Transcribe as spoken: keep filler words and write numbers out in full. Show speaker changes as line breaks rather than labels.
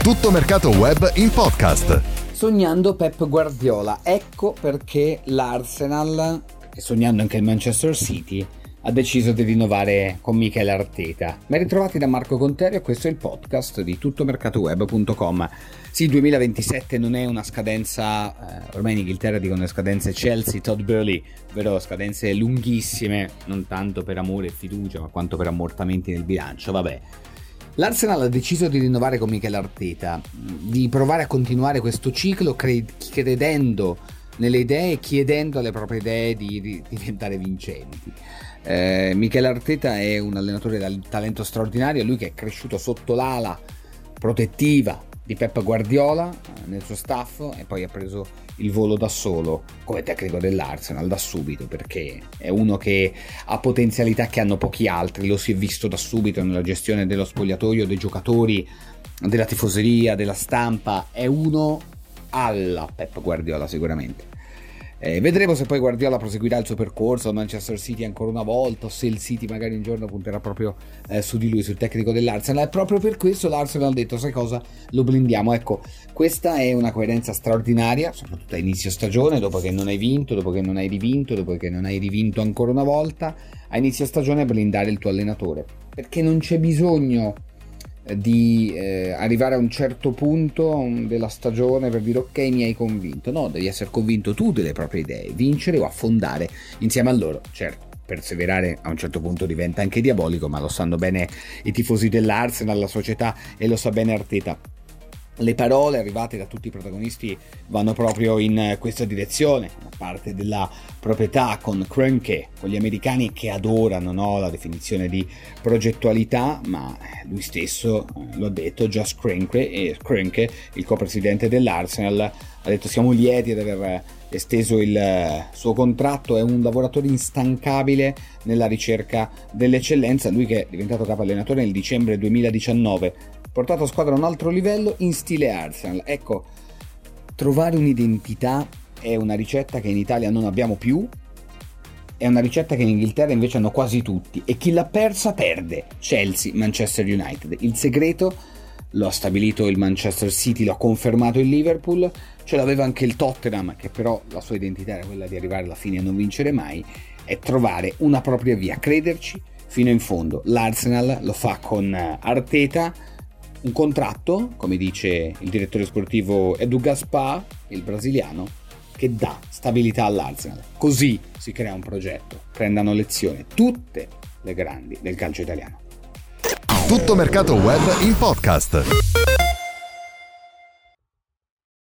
Tutto Mercato Web in podcast.
Sognando Pep Guardiola, ecco perché l'Arsenal, e sognando anche il Manchester City, ha deciso di rinnovare con Mikel Arteta. Ben ritrovati da Marco Conterio, questo è il podcast di tutto mercato web punto com. Sì, duemilaventisette non è una scadenza, eh, ormai in Inghilterra dicono scadenze Chelsea, Todd Boehly, ovvero scadenze lunghissime, non tanto per amore e fiducia, ma quanto per ammortamenti nel bilancio, vabbè. L'Arsenal ha deciso di rinnovare con Mikel Arteta, di provare a continuare questo ciclo cre- credendo nelle idee e chiedendo alle proprie idee di, di diventare vincenti. Eh, Mikel Arteta è un allenatore dal talento straordinario, lui che è cresciuto sotto l'ala protettiva di Pep Guardiola nel suo staff e poi ha preso il volo da solo come tecnico dell'Arsenal da subito, perché è uno che ha potenzialità che hanno pochi altri, lo si è visto da subito nella gestione dello spogliatoio, dei giocatori, della tifoseria, della stampa, è uno alla Pep Guardiola sicuramente. Eh, vedremo se poi Guardiola proseguirà il suo percorso al Manchester City ancora una volta, o se il City magari un giorno punterà proprio eh, su di lui, sul tecnico dell'Arsenal. E proprio per questo l'Arsenal ha detto: sai cosa? Lo blindiamo. Ecco, questa è una coerenza straordinaria, soprattutto a inizio stagione, dopo che non hai vinto, dopo che non hai rivinto, dopo che non hai rivinto ancora una volta, a inizio stagione blindare il tuo allenatore, perché non c'è bisogno di eh, arrivare a un certo punto della stagione per dire ok, mi hai convinto. No, devi essere convinto tu delle proprie idee, vincere o affondare insieme a loro. Certo, perseverare a un certo punto diventa anche diabolico, ma lo sanno bene i tifosi dell'Arsenal, la società, e lo sa bene Arteta. Le parole arrivate da tutti i protagonisti vanno proprio in questa direzione, da parte della proprietà con Kroenke, con gli americani che adorano, no, la definizione di progettualità, ma lui stesso lo ha detto, Just Kroenke, e Kroenke, il co-presidente dell'Arsenal, ha detto: siamo lieti di aver esteso il suo contratto, è un lavoratore instancabile nella ricerca dell'eccellenza, lui che è diventato capo allenatore nel dicembre duemiladiciannove, portato a squadra a un altro livello in stile Arsenal. Ecco, trovare un'identità è una ricetta che in Italia non abbiamo più, è una ricetta che in Inghilterra invece hanno quasi tutti, e chi l'ha persa perde. Chelsea, Manchester United. Il segreto lo ha stabilito il Manchester City, lo ha confermato il Liverpool, ce l'aveva anche il Tottenham, che però la sua identità era quella di arrivare alla fine e non vincere mai, è trovare una propria via, crederci fino in fondo. L'Arsenal lo fa con Arteta, un contratto, come dice il direttore sportivo Edu Gaspar, il brasiliano, che dà stabilità all'Arsenal. Così si crea un progetto, prendano lezione tutte le grandi del calcio italiano.
Tutto Mercato Web in podcast.